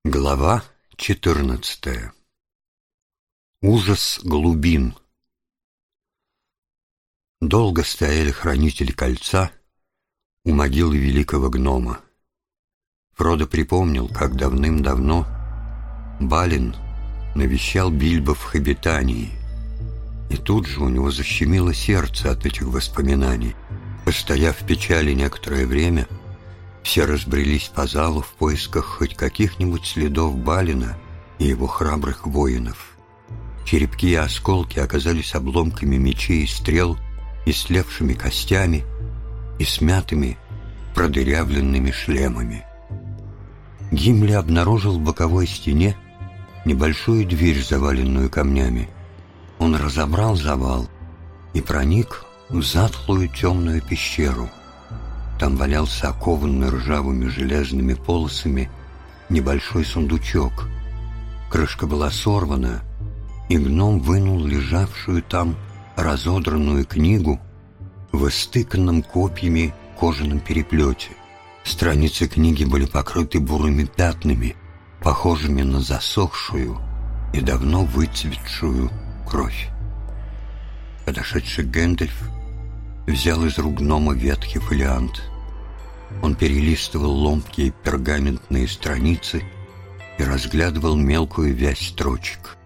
Глава 14. Ужас глубин. Долго стояли хранители кольца у могилы великого гнома. Фродо припомнил, как давным-давно Балин навещал Бильбо в Хоббитании, и тут же у него защемило сердце от этих воспоминаний. Постояв в печали некоторое время, все разбрелись по залу в поисках хоть каких-нибудь следов Балина и его храбрых воинов. Черепки и осколки оказались обломками мечей и стрел, истлевшими костями и смятыми, продырявленными шлемами. Гимли обнаружил в боковой стене небольшую дверь, заваленную камнями. Он разобрал завал и проник в затхлую темную пещеру. Там валялся окованный ржавыми железными полосами небольшой сундучок. Крышка была сорвана, и гном вынул лежавшую там разодранную книгу в истыканном копьями кожаном переплете. Страницы книги были покрыты бурыми пятнами, похожими на засохшую и давно выцветшую кровь. Подошедший Гэндальф взял из рук гнома ветхий фолиант. Он перелистывал ломкие пергаментные страницы и разглядывал мелкую вязь строчек.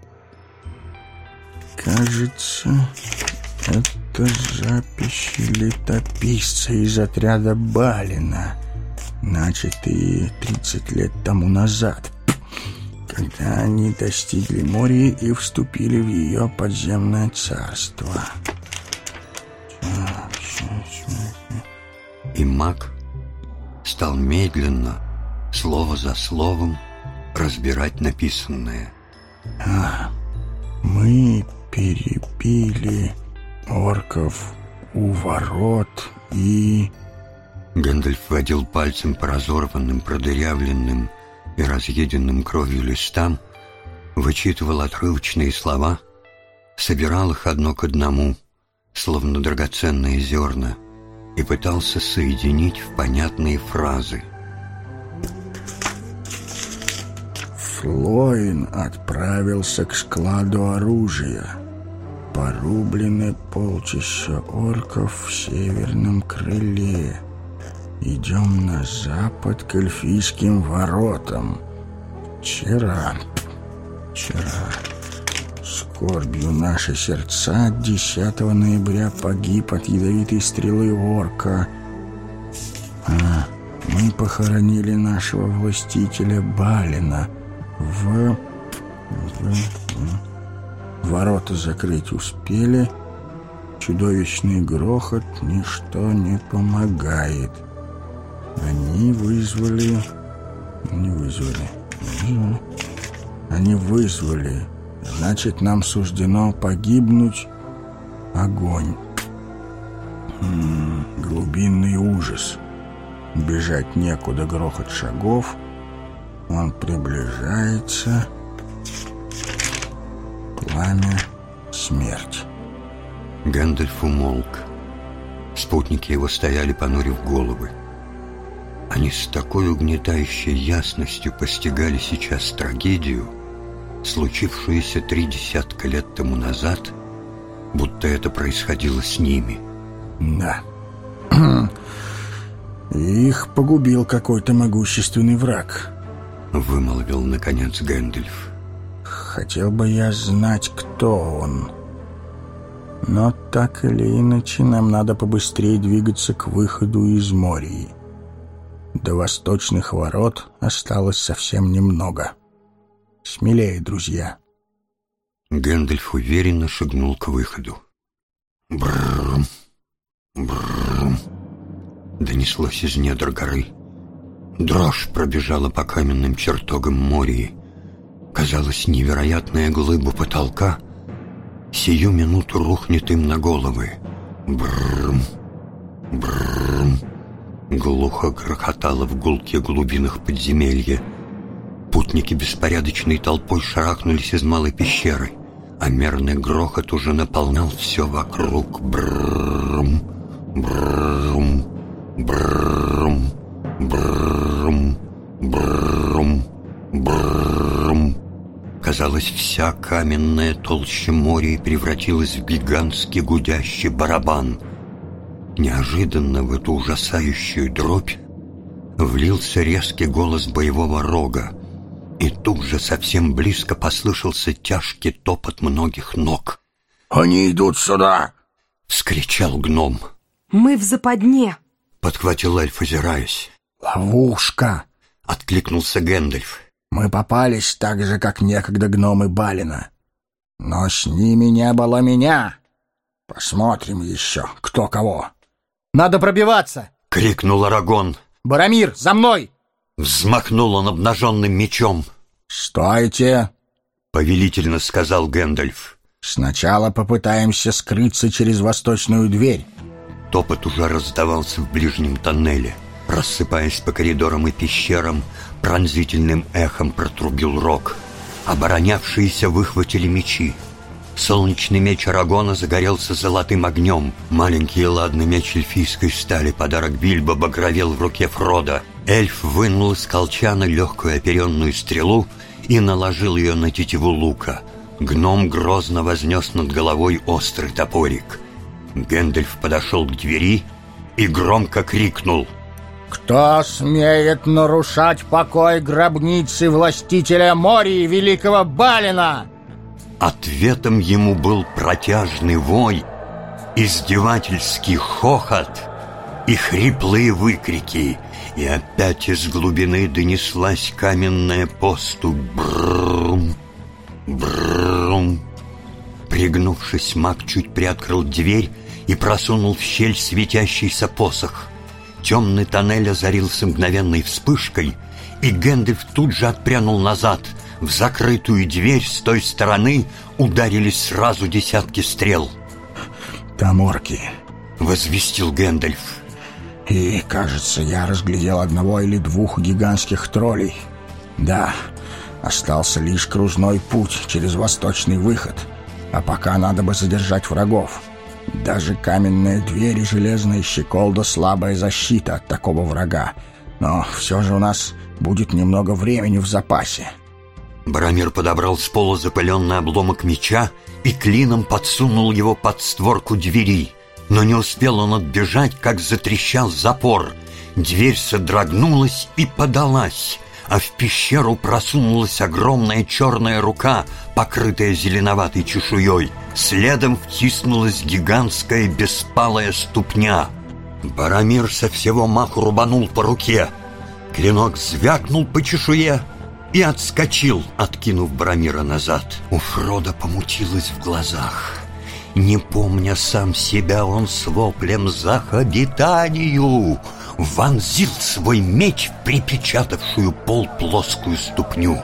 «Кажется, это записи летописца из отряда Балина, начатые 30 лет тому назад, когда они достигли Мории и вступили в ее подземное царство». И маг стал медленно, слово за словом, разбирать написанное. «Мы перебили орков у ворот и...» Гэндальф водил пальцем по разорванным, продырявленным и разъеденным кровью листам, вычитывал отрывочные слова, собирал их одно к одному, словно драгоценные зерна, и пытался соединить в понятные фразы. Флоин отправился к складу оружия. Порублены полчища орков в северном крыле. Идем на запад к эльфийским воротам. Вчера скорбью наши сердца 10 ноября погиб от ядовитой стрелы орка. Мы похоронили нашего властителя Балина. Ворота закрыть успели. Чудовищный грохот, ничто не помогает. Они вызвали. Значит, нам суждено погибнуть. Огонь. Глубинный ужас. Бежать некуда, грохот шагов. Он приближается. Пламя, смерть. Гэндальф умолк. Спутники его стояли, понурив головы. Они с такой угнетающей ясностью постигали сейчас трагедию, случившуюся 30 лет тому назад, будто это происходило с ними. Да. Их погубил какой-то могущественный враг, вымолвил наконец Гэндальф. Хотел бы я знать, кто он. Но так или иначе нам надо побыстрее двигаться к выходу из Мории. До восточных ворот осталось совсем немного. Смелее, друзья. Гэндальф уверенно шагнул к выходу. Брррм, брррм, донеслось из недр горы. Дрожь пробежала по каменным чертогам Мории. Казалось, невероятная глыба потолка сию минуту рухнет им на головы. Брррм, брррм, глухо грохотало в гулких глубинах подземелья. Путники беспорядочной толпой шарахнулись из малой пещеры, а мерный грохот уже наполнял все вокруг. Брррм, брррм, брррм, брррм, брррм, брррм. Казалось, вся каменная толща моря превратилась в гигантский гудящий барабан. Неожиданно в эту ужасающую дробь влился резкий голос боевого рога, и тут же совсем близко послышался тяжкий топот многих ног. «Они идут сюда!» — вскричал гном. «Мы в западне!» — подхватил эльф, озираясь. «Ловушка!» — откликнулся Гэндальф. «Мы попались так же, как некогда гномы Балина. Но с ними не было меня. Посмотрим еще, кто кого». «Надо пробиваться!» — крикнул Арагон. «Боромир, за мной!» Взмахнул он обнаженным мечом. «Стойте!» — повелительно сказал Гэндальф. «Сначала попытаемся скрыться через восточную дверь». Топот уже раздавался в ближнем тоннеле. Рассыпаясь по коридорам и пещерам, пронзительным эхом протрубил рог. Оборонявшиеся выхватили мечи. Солнечный меч Арагона загорелся золотым огнем. Маленький и ладный меч эльфийской стали, подарок Бильбо, багровел в руке Фродо. Эльф вынул из колчана легкую оперенную стрелу и наложил ее на тетиву лука. Гном грозно вознес над головой острый топорик. Гэндальф подошел к двери и громко крикнул: «Кто смеет нарушать покой гробницы властителя Мории великого Балина?» Ответом ему был протяжный вой, издевательский хохот и хриплые выкрики. И опять из глубины донеслась каменная поступь: брррм, брррм. Пригнувшись, маг чуть приоткрыл дверь и просунул в щель светящийся посох. Темный тоннель озарился мгновенной вспышкой, и Гэндальф тут же отпрянул назад. В закрытую дверь с той стороны ударились сразу десятки стрел. «Там орки», — возвестил Гэндальф. «И, кажется, я разглядел одного или двух гигантских троллей. Да, остался лишь кружной путь через восточный выход. А пока надо бы задержать врагов. Даже каменная дверь и железная щеколда — слабая защита от такого врага. Но все же у нас будет немного времени в запасе». Боромир подобрал с пола запыленный обломок меча и клином подсунул его под створку двери. Но не успел он отбежать, как затрещал запор. Дверь содрогнулась и подалась, а в пещеру просунулась огромная черная рука, покрытая зеленоватой чешуей. Следом втиснулась гигантская беспалая ступня. Боромир со всего маху рубанул по руке. Клинок звякнул по чешуе и отскочил, откинув Боромира назад. У Фродо помутилось в глазах. Не помня сам себя, он с воплем «Зах обитанию!» вонзил свой меч в припечатавшую пол плоскую ступню.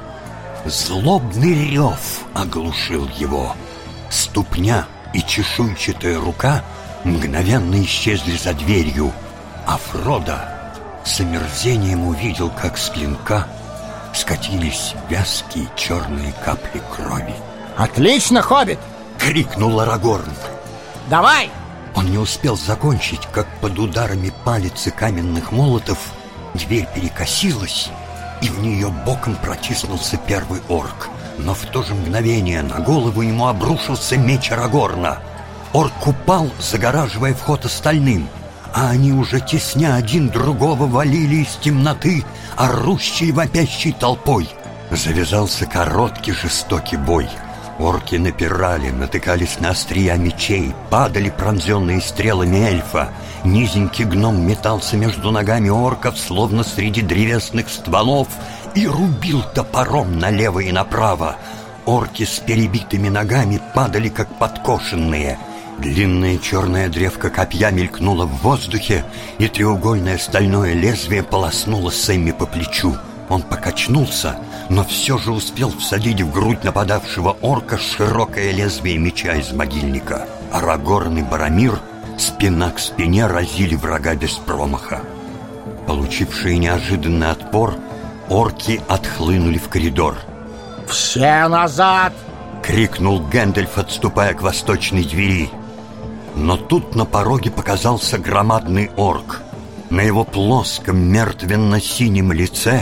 Злобный рев оглушил его. Ступня и чешуйчатая рука мгновенно исчезли за дверью, а Фродо с омерзением увидел, как с клинка скатились вязкие черные капли крови. «Отлично, хоббит!» — крикнул Арагорн. «Давай!» Он не успел закончить, как под ударами палиц и каменных молотов дверь перекосилась, и в нее боком протиснулся первый орк. Но в то же мгновение на голову ему обрушился меч Арагорна. Орк упал, загораживая вход остальным, а они уже тесня один другого валили из темноты, орущей вопящей толпой. Завязался короткий жестокий бой. Орки напирали, натыкались на острия мечей, падали пронзенные стрелами эльфа. Низенький гном метался между ногами орков, словно среди древесных стволов, и рубил топором налево и направо. Орки с перебитыми ногами падали, как подкошенные. Длинная черная древко копья мелькнула в воздухе, и треугольное стальное лезвие полоснуло Сэмми по плечу. Он покачнулся, но все же успел всадить в грудь нападавшего орка широкое лезвие меча из могильника. Арагорн и Боромир спина к спине разили врага без промаха. Получившие неожиданный отпор, орки отхлынули в коридор. «Все назад!» — крикнул Гэндальф, отступая к восточной двери. Но тут на пороге показался громадный орк. На его плоском мертвенно-синем лице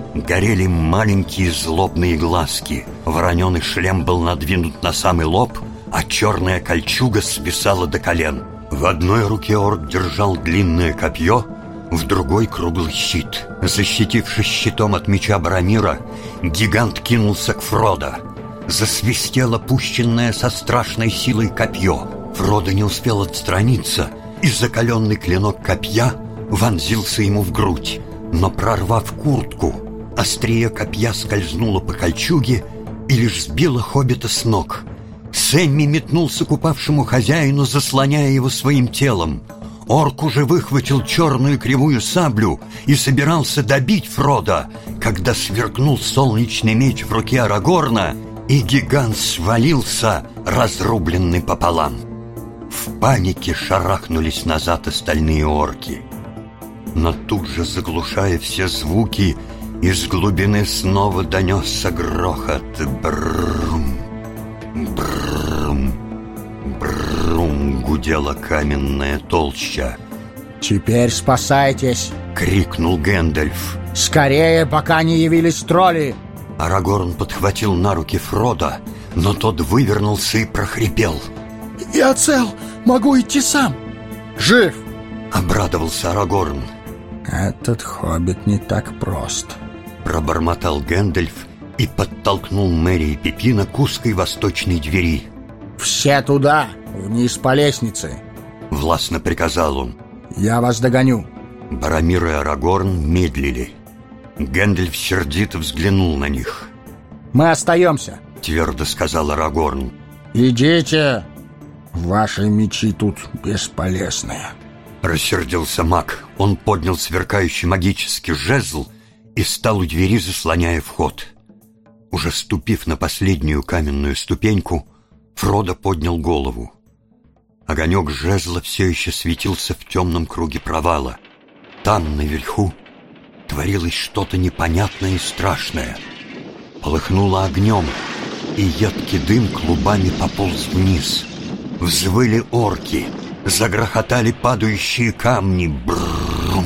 горели маленькие злобные глазки. Вороненый шлем был надвинут на самый лоб, а черная кольчуга свисала до колен. В одной руке орк держал длинное копье, в другой круглый щит. Защитившись щитом от меча Барамира, гигант кинулся к Фродо. Засвистело пущенное со страшной силой копье. Фродо не успел отстраниться, и закаленный клинок копья вонзился ему в грудь. Но, прорвав куртку, острие копья скользнуло по кольчуге и лишь сбило хоббита с ног. Сэмми метнулся к упавшему хозяину, заслоняя его своим телом. Орк уже выхватил черную кривую саблю и собирался добить Фродо, когда сверкнул солнечный меч в руке Арагорна, и гигант свалился, разрубленный пополам. В панике шарахнулись назад остальные орки. Но тут же, заглушая все звуки, из глубины снова донесся грохот. Брррм, брррм, брррм, гудела каменная толща. «Теперь спасайтесь!» — крикнул Гэндальф. «Скорее, пока не явились тролли!» Арагорн подхватил на руки Фродо, но тот вывернулся и прохрипел. «Я цел! Могу идти сам!» «Жив!» — обрадовался Арагорн. «Этот хоббит не так прост», — пробормотал Гэндальф и подтолкнул Мэри и Пипина к узкой восточной двери. «Все туда, вниз по лестнице!» — властно приказал он. «Я вас догоню!» Барамир и Арагорн медлили. Гэндальф сердито взглянул на них. «Мы остаемся!» — твердо сказал Арагорн. «Идите! Ваши мечи тут бесполезные!» Рассердился маг. Он поднял сверкающий магический жезл и стал у двери, заслоняя вход. Уже ступив на последнюю каменную ступеньку, Фродо поднял голову. Огонек жезла все еще светился в темном круге провала. Там, наверху, творилось что-то непонятное и страшное. Полыхнуло огнем, и едкий дым клубами пополз вниз. Взвыли орки, загрохотали падающие камни. Брррм,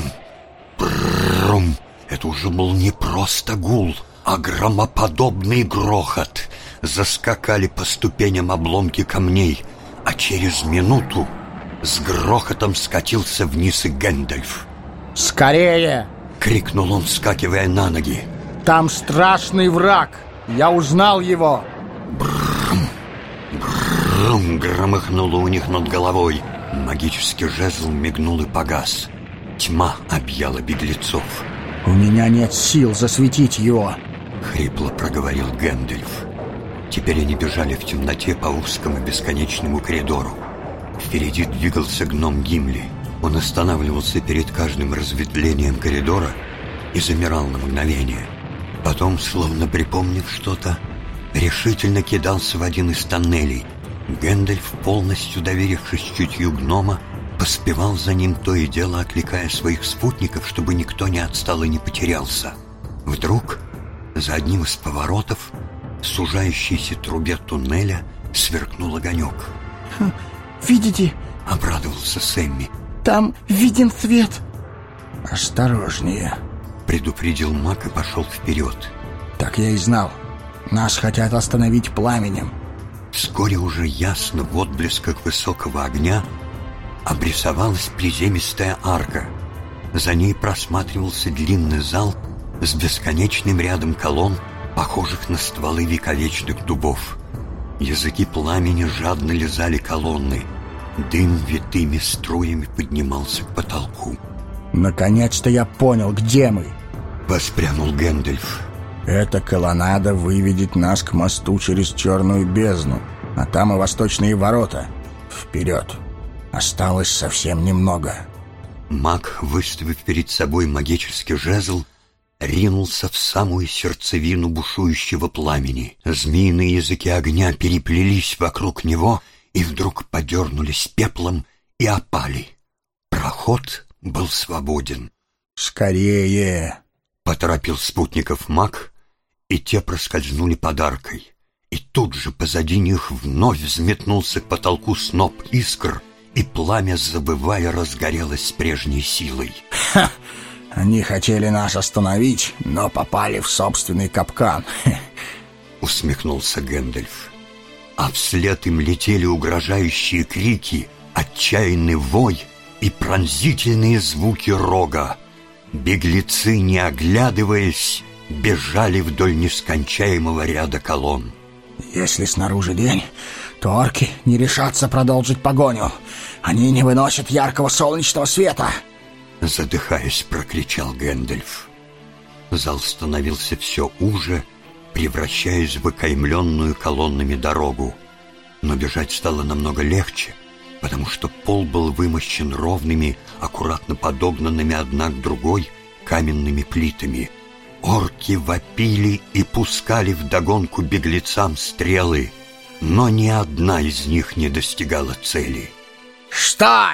брррм. Это уже был не просто гул, а громоподобный грохот. Заскакали по ступеням обломки камней, а через минуту с грохотом скатился вниз и Гэндальф. «Скорее!» — крикнул он, вскакивая на ноги. «Там страшный враг! Я узнал его!» Брррм, брррм, громыхнуло у них над головой. Магический жезл мигнул и погас. Тьма объяла беглецов. «У меня нет сил засветить его!» — хрипло проговорил Гэндальф. Теперь они бежали в темноте по узкому бесконечному коридору. Впереди двигался гном Гимли. Он останавливался перед каждым разветвлением коридора и замирал на мгновение. Потом, словно припомнив что-то, решительно кидался в один из тоннелей. Гэндальф, полностью доверившись чутью гнома, поспевал за ним, то и дело окликая своих спутников, чтобы никто не отстал и не потерялся. Вдруг за одним из поворотов в сужающейся трубе туннеля сверкнул огонек. «Видите?» — обрадовался Сэмми. «Там виден свет!» «Осторожнее!» — предупредил маг и пошел вперед. «Так я и знал. Нас хотят остановить пламенем». Вскоре уже ясно в отблесках высокого огня обрисовалась приземистая арка. За ней просматривался длинный зал с бесконечным рядом колонн, похожих на стволы вековечных дубов. Языки пламени жадно лизали колонны. Дым витыми струями поднимался к потолку. «Наконец-то я понял, где мы!» — воспрянул Гэндальф. «Эта колоннада выведет нас к мосту через Черную бездну, а там и восточные ворота. Вперед! Осталось совсем немного». Маг, выставив перед собой магический жезл, ринулся в самую сердцевину бушующего пламени. Змеиные языки огня переплелись вокруг него и вдруг подернулись пеплом и опали. Проход был свободен. «Скорее!» — поторопил спутников маг, и те проскользнули под аркой. И тут же позади них вновь взметнулся к потолку сноп искр, и пламя, забывая, разгорелось с прежней силой. «Ха! Они хотели нас остановить, но попали в собственный капкан. Усмехнулся Гэндальф. А вслед им летели угрожающие крики, отчаянный вой и пронзительные звуки рога. Беглецы, не оглядываясь, бежали вдоль нескончаемого ряда колонн. Если снаружи день, то орки не решатся продолжить погоню. Они не выносят яркого солнечного света. Задыхаясь, прокричал Гэндальф. Зал становился все уже, превращаясь в окаймленную колоннами дорогу. Но бежать стало намного легче, потому что пол был вымощен ровными, аккуратно подогнанными одна к другой каменными плитами. Орки вопили и пускали вдогонку беглецам стрелы, но ни одна из них не достигала цели. «Что?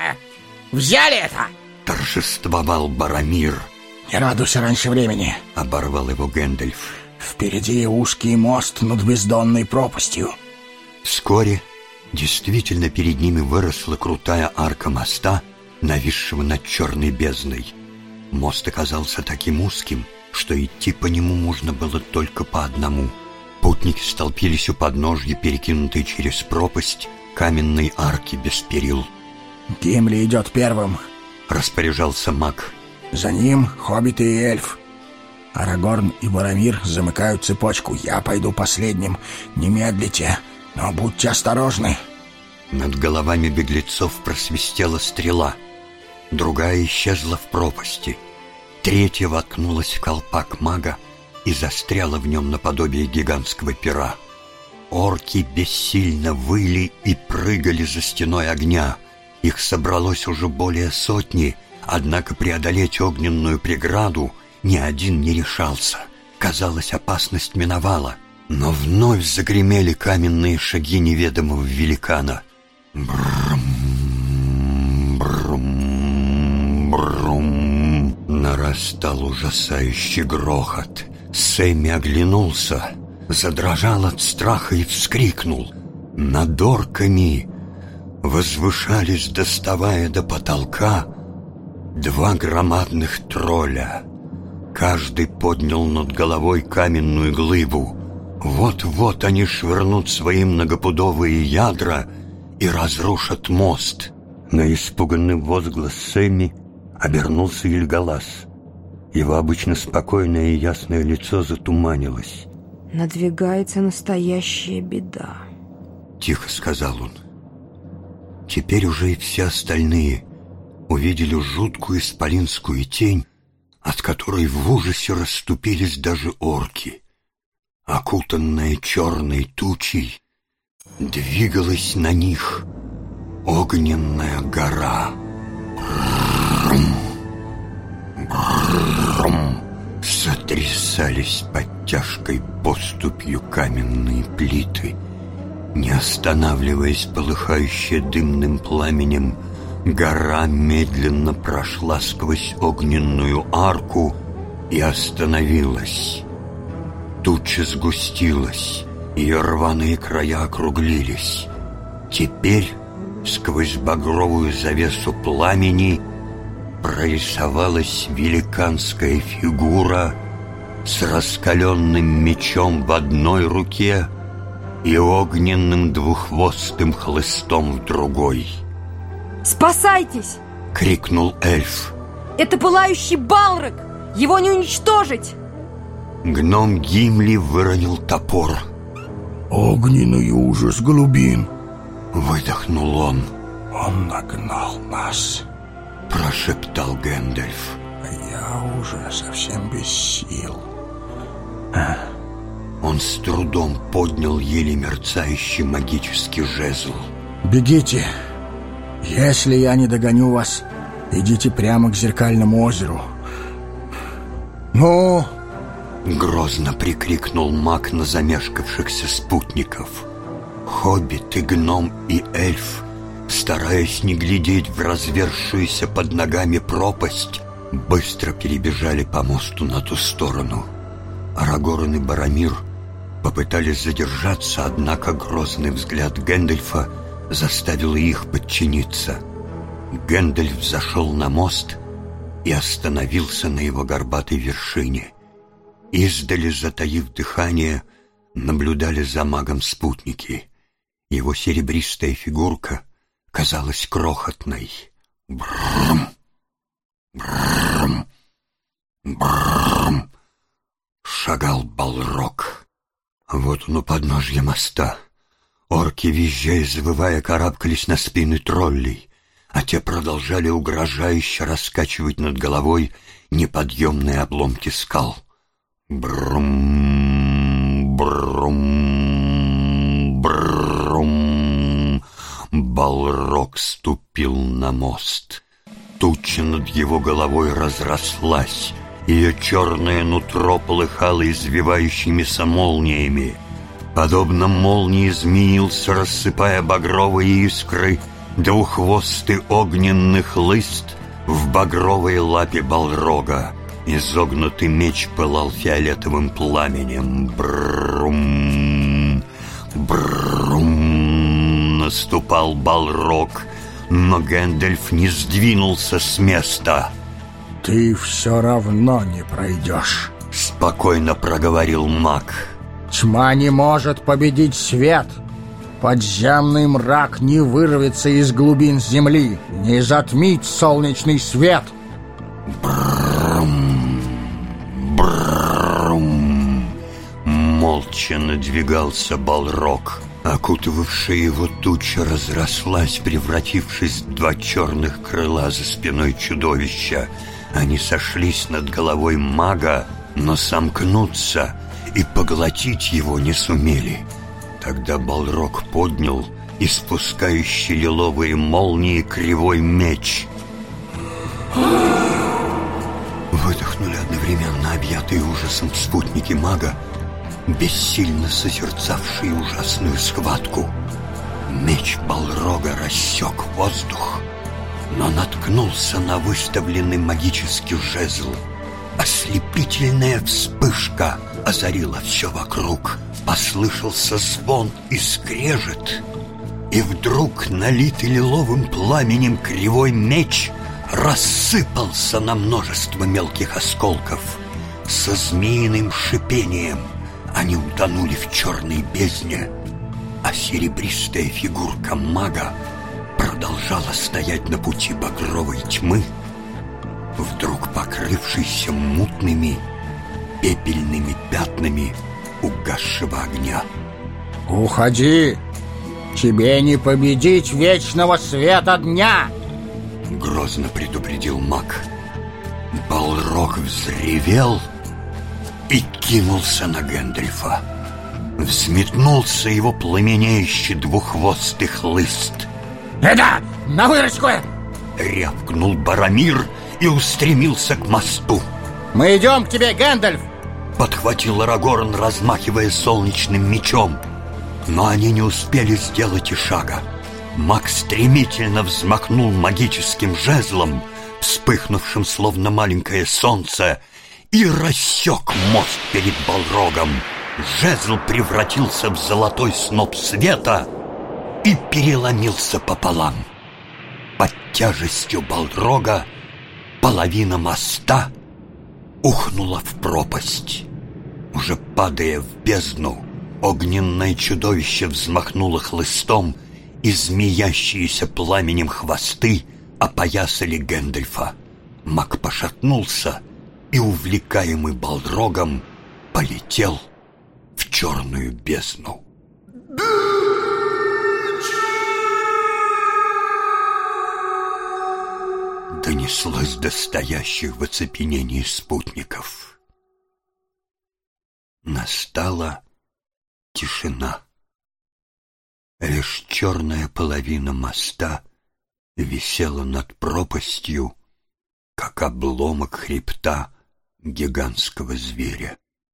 Взяли это?» — торжествовал Боромир. «Не радуйся раньше времени», — оборвал его Гэндальф. «Впереди узкий мост над бездонной пропастью». Вскоре действительно перед ними выросла крутая арка моста, нависшего над черной бездной. Мост оказался таким узким, что идти по нему можно было только по одному. Путники столпились у подножья, перекинутой через пропасть каменной арки без перил. «Гимли идет первым», — распоряжался маг. «За ним хоббиты и эльф. Арагорн и Боромир замыкают цепочку. Я пойду последним. Не медлите, но будьте осторожны». Над головами беглецов просвистела стрела. Другая исчезла в пропасти. Третья воткнулась в колпак мага и застряла в нем наподобие гигантского пера. Орки бессильно выли и прыгали за стеной огня. Их собралось уже более сотни, однако преодолеть огненную преграду ни один не решался. Казалось, опасность миновала, но вновь загремели каменные шаги неведомого великана. Брум, брум, брум. Нарастал ужасающий грохот. Сэмми оглянулся, задрожал от страха и вскрикнул. Над орками возвышались, доставая до потолка, два громадных тролля. Каждый поднял над головой каменную глыбу. Вот-вот они швырнут свои многопудовые ядра и разрушат мост. На испуганный возглас Сэмми обернулся Ильгалас. Его обычно спокойное и ясное лицо затуманилось. «Надвигается настоящая беда», — тихо сказал он. Теперь уже и все остальные увидели жуткую исполинскую тень, от которой в ужасе расступились даже орки. Окутанная черной тучей, двигалась на них огненная гора. Сотрясались под тяжкой поступью каменные плиты. Не останавливаясь, полыхающая дымным пламенем, гора медленно прошла сквозь огненную арку и остановилась. Туча сгустилась, ее рваные края округлились. Теперь сквозь багровую завесу пламени прорисовалась великанская фигура с раскаленным мечом в одной руке и огненным двуххвостым хлыстом в другой. «Спасайтесь!» — крикнул эльф. «Это пылающий Балрог! Его не уничтожить!» Гном Гимли выронил топор. «Огненный ужас глубин!» — выдохнул он. «Он нагнал нас!» — прошептал Гэндальф. «Я уже совсем без сил». Он с трудом поднял еле мерцающий магический жезл. «Бегите! Если я не догоню вас, идите прямо к зеркальному озеру. Ну!» Грозно прикрикнул маг на замешкавшихся спутников. Хоббит и гном и эльф, стараясь не глядеть в разверзшуюся под ногами пропасть, быстро перебежали по мосту на ту сторону. Арагорн и Боромир попытались задержаться, однако грозный взгляд Гэндальфа заставил их подчиниться. Гэндальф зашел на мост и остановился на его горбатой вершине. Издали, затаив дыхание, наблюдали за магом спутники. Его серебристая фигурка казалась крохотной. Брррм, брррм, брррм. Шагал Балрог. Вот он у подножья моста. Орки, визжая и завывая, карабкались на спины троллей, а те продолжали угрожающе раскачивать над головой неподъемные обломки скал. Брум, брум, брум. Балрог ступил на мост. Туча над его головой разрослась. Ее черное нутро полыхало извивающимися молниями. Подобно молнии змеился, рассыпая багровые искры, двуххвостый огненный хлыст в багровой лапе Балрога. Изогнутый меч пылал фиолетовым пламенем. Брум, брум, наступал Балрог, но Гэндальф не сдвинулся с места. «Ты все равно не пройдешь», — спокойно проговорил маг. «Тьма не может победить свет. Подземный мрак не вырвется из глубин земли, не затмить солнечный свет». Брррм, брррм. Молча надвигался Балрог. Окутывавшая его туча разрослась, превратившись в два черных крыла за спиной чудовища. Они сошлись над головой мага, но сомкнуться и поглотить его не сумели. Тогда Балрог поднял испускающий лиловые молнии кривой меч. Выдохнули одновременно объятые ужасом спутники мага, бессильно созерцавшие ужасную схватку. Меч Балрога рассек воздух, но наткнулся на выставленный магический жезл. Ослепительная вспышка озарила все вокруг. Послышался звон и скрежет, и вдруг, налитый лиловым пламенем, кривой меч рассыпался на множество мелких осколков. Со змеиным шипением они утонули в черной бездне, а серебристая фигурка мага продолжала стоять на пути багровой тьмы, вдруг покрывшейся мутными пепельными пятнами угасшего огня. «Уходи! Тебе не победить вечного света дня!» — грозно предупредил маг. Балрог взревел и кинулся на Гэндальфа. Взметнулся его пламенеющий двуххвостый хлыст. «Это на выручку!» — рявкнул Баромир и устремился к мосту. «Мы идем к тебе, Гэндальф!» — подхватил Арагорн, размахивая солнечным мечом. Но они не успели сделать и шага. Маг стремительно взмахнул магическим жезлом, вспыхнувшим словно маленькое солнце, и рассек мост перед Балрогом. Жезл превратился в золотой сноп света и переломился пополам. Под тяжестью Балрога половина моста ухнула в пропасть. Уже падая в бездну, огненное чудовище взмахнуло хлыстом, и змеящиеся пламенем хвосты опоясали Гэндальфа. Маг пошатнулся и, увлекаемый Балрогом, полетел в черную бездну. Донеслось до стоящих в оцепенении спутников. Настала тишина. Лишь черная половина моста висела над пропастью, как обломок хребта гигантского зверя.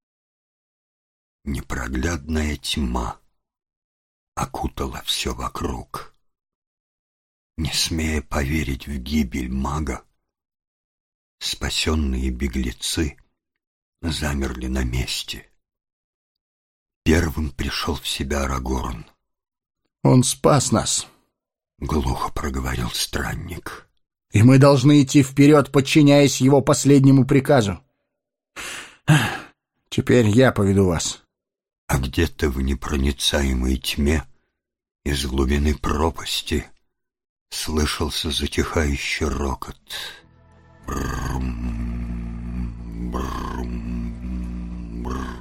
Непроглядная тьма окутала все вокруг. Не смея поверить в гибель мага, спасенные беглецы замерли на месте. Первым пришел в себя Арагорн. «Он спас нас», — глухо проговорил странник. и мы должны идти вперед, подчиняясь его последнему приказу. Теперь я поведу вас». А где-то в непроницаемой тьме из глубины пропасти слышался затихающий рокот. Брум, брум,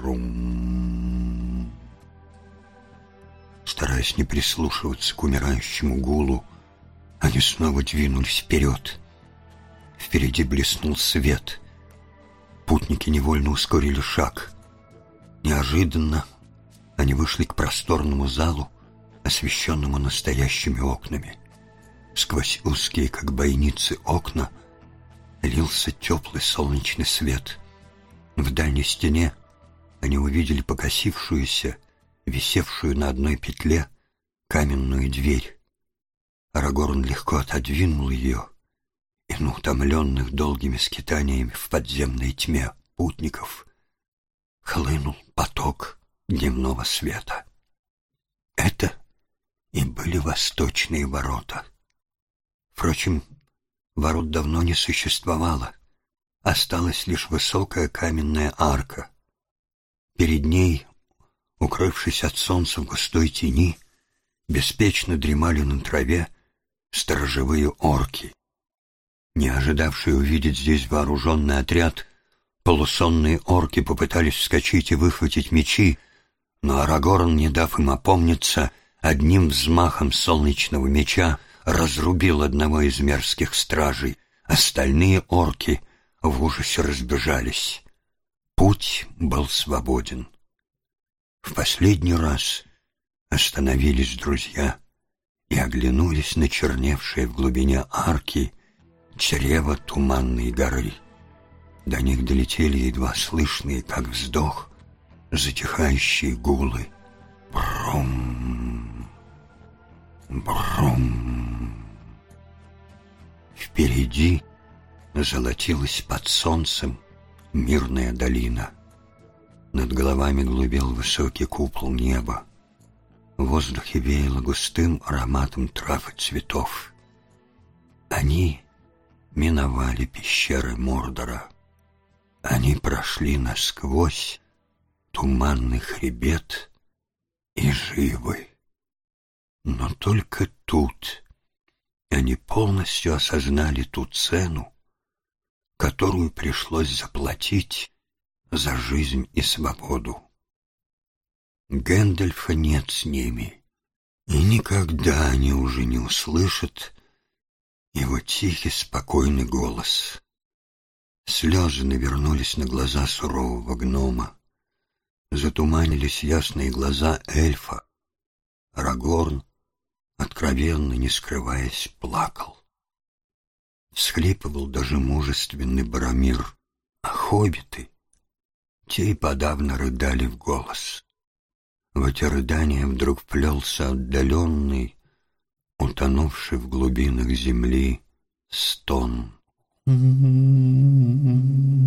брум. Стараясь не прислушиваться к умирающему гулу, они снова двинулись вперед. Впереди блеснул свет. Путники невольно ускорили шаг. Неожиданно они вышли к просторному залу, освещенному настоящими окнами. Сквозь узкие, как бойницы, окна лился теплый солнечный свет. В дальней стене они увидели покосившуюся, висевшую на одной петле, каменную дверь. Арагорн легко отодвинул ее, и на утомленных долгими скитаниями в подземной тьме путников хлынул поток дневного света. Это и были восточные ворота. Впрочем, ворот давно не существовало. Осталась лишь высокая каменная арка. Перед ней, укрывшись от солнца в густой тени, беспечно дремали на траве сторожевые орки. Не ожидавшие увидеть здесь вооруженный отряд, полусонные орки попытались вскочить и выхватить мечи, но Арагорн, не дав им опомниться, одним взмахом солнечного меча разрубил одного из мерзких стражей. Остальные орки в ужасе разбежались. Путь был свободен. В последний раз остановились друзья и оглянулись на черневшее в глубине арки чрево Туманной горы. До них долетели едва слышные, как вздох, затихающие гулы. Брум, брум. Впереди золотилась под солнцем мирная долина. Над головами глубел высокий купол неба. В воздухе веяло густым ароматом трав и цветов. Они миновали пещеры Мордора. Они прошли насквозь туманный хребет и живы. Но только тут они полностью осознали ту цену, которую пришлось заплатить за жизнь и свободу. Гэндальфа нет с ними, и никогда они уже не услышат его тихий, спокойный голос. Слезы навернулись на глаза сурового гнома. Затуманились ясные глаза эльфа. Арагорн, откровенно не скрываясь, плакал. Всхлипывал даже мужественный Боромир, а хоббиты, те и подавно рыдали в голос. В эти рыдания вдруг вплелся отдаленный, утонувший в глубинах земли, стон.